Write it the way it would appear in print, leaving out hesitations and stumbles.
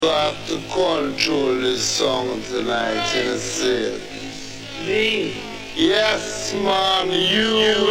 have to control this song tonight, you see it? Me? Yes, man, you